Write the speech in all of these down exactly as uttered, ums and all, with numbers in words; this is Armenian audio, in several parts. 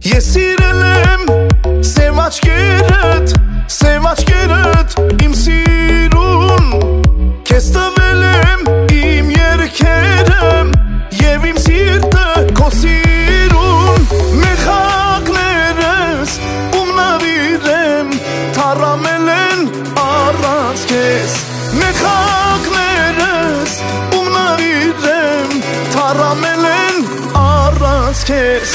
Ես սիրել եմ սև աչքերդ, սև աչքերդ իմ սիրուն, քեզ տվել եմ իմ երգերը և իմ սիրտը քո սիրուն, մեխակներս ում նավիրեմ թառամել են առանց քեզ, մեխակներս ում նավիրեմ թառամել են առանց քեզ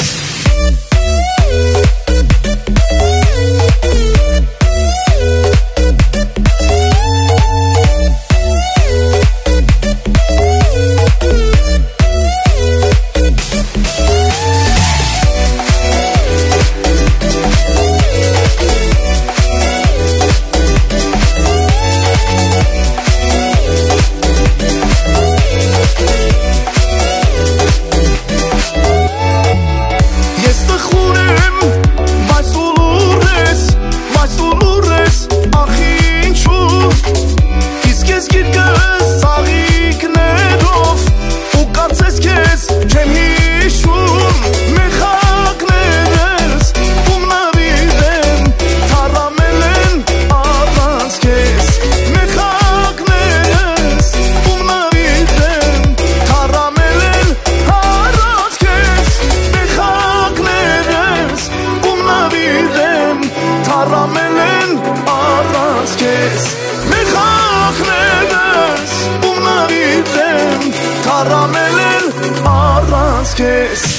թառամել են առանց քեզ, մեխակներս ում նավիրեմ թառամել են առանց քեզ